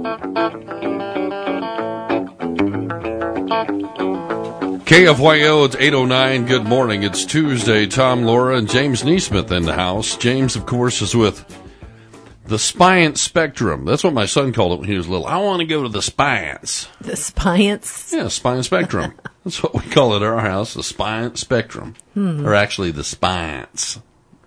KFYO, it's 8:09. Good morning. It's Tuesday. Tom, Laura, and James Neesmith in the house. James, of course, is with the Spiant Spectrum. That's what my son called it when he was little. I want to go to the Spiants. The Spiants? Yeah, Spiant Spectrum. That's what we call it at our house, the Spiant Spectrum. Or actually, the Spiants.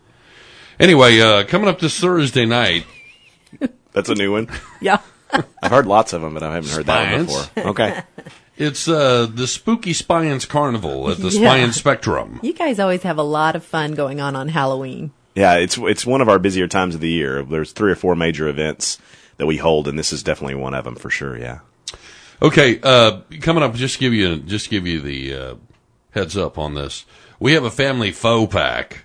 Anyway, coming up this Thursday night. That's a new one? Yeah. I've heard lots of them, but I haven't heard that one before. Okay. It's the Spooky Spiants Carnival at the Spiant Spectrum. You guys always have a lot of fun going on Halloween. Yeah, it's one of our busier times of the year. There's 3 or 4 major events that we hold, and this is definitely one of them for sure. Yeah. Okay, coming up, just give you the heads up on this. We have a family faux pack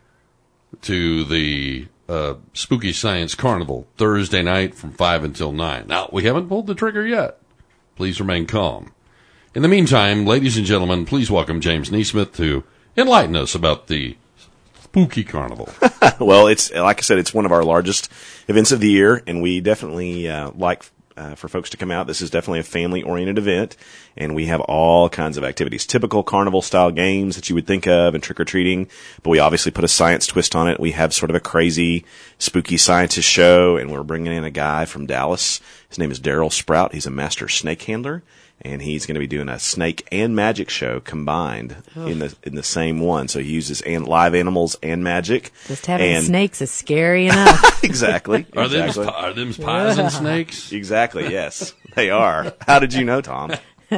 to the Spooky Science Carnival Thursday night from 5 until 9. Now, we haven't pulled the trigger yet. Please remain calm. In the meantime, ladies and gentlemen, please welcome James Neesmith to enlighten us about the Spooky Carnival. Well, it's like I said, it's one of our largest events of the year, and we definitely like for folks to come out. This is definitely a family-oriented event, and we have all kinds of activities, typical carnival-style games that you would think of, and trick-or-treating, but we obviously put a science twist on it. We have sort of a crazy, spooky scientist show, and we're bringing in a guy from Dallas. His name is Daryl Sprout. He's a master snake handler, and he's going to be doing a snake and magic show combined in the same one. So he uses live animals and magic. Just having snakes is scary enough. Exactly. Are them poison snakes? Exactly, yes. They are. How did you know, Tom?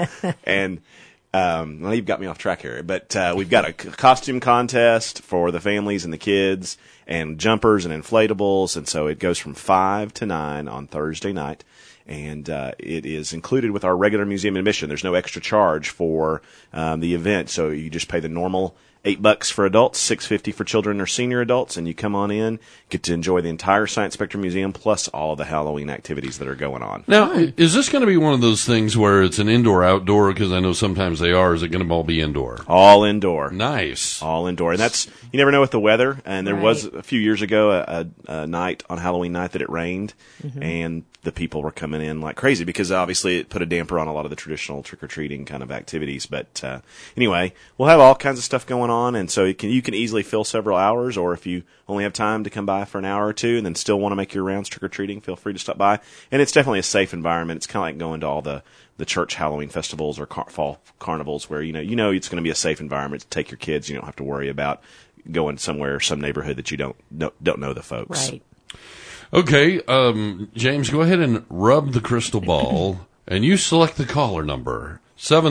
And well, you've got me off track here. But we've got a costume contest for the families and the kids, and jumpers and inflatables. And so it goes from 5 to 9 on Thursday night. And it is included with our regular museum admission. There's no extra charge for the event, so you just pay the normal $8 for adults, $6.50 for children or senior adults, and you come on in, get to enjoy the entire Science Spectrum Museum plus all of the Halloween activities that are going on. Now, is this going to be one of those things where it's an indoor-outdoor? Because I know sometimes they are. Is it going to all be indoor? All indoor. Nice. All indoor. And that's, you never know with the weather. And there was a few years ago a night on Halloween night that it rained, and the people were coming in like crazy because obviously it put a damper on a lot of the traditional trick-or-treating kind of activities. But anyway, we'll have all kinds of stuff going on, and so you can easily fill several hours, or if you only have time to come by for an hour or two and then still want to make your rounds trick-or-treating, feel free to stop by. And it's definitely a safe environment. It's kind of like going to all the church Halloween festivals or fall carnivals where you know it's going to be a safe environment to take your kids. You don't have to worry about going somewhere, some neighborhood that you don't know the folks. Right. Okay, James, go ahead and rub the crystal ball, and you select the caller number.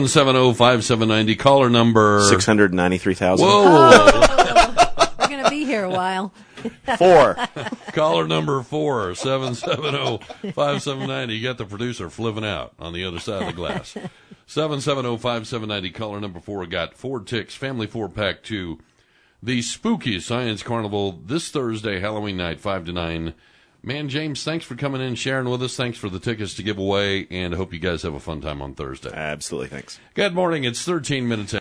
770-5790, caller number... 693,000. Whoa! We're going to be here a while. 4. Caller number 4, 770-5790. You got the producer flipping out on the other side of the glass. 770-5790, caller number 4, got 4 ticks, family 4-pack to the Spooky Science Carnival this Thursday, Halloween night, 5 to 9. Man, James, thanks for coming in, sharing with us. Thanks for the tickets to give away, and I hope you guys have a fun time on Thursday. Absolutely, thanks. Good morning. It's 13 minutes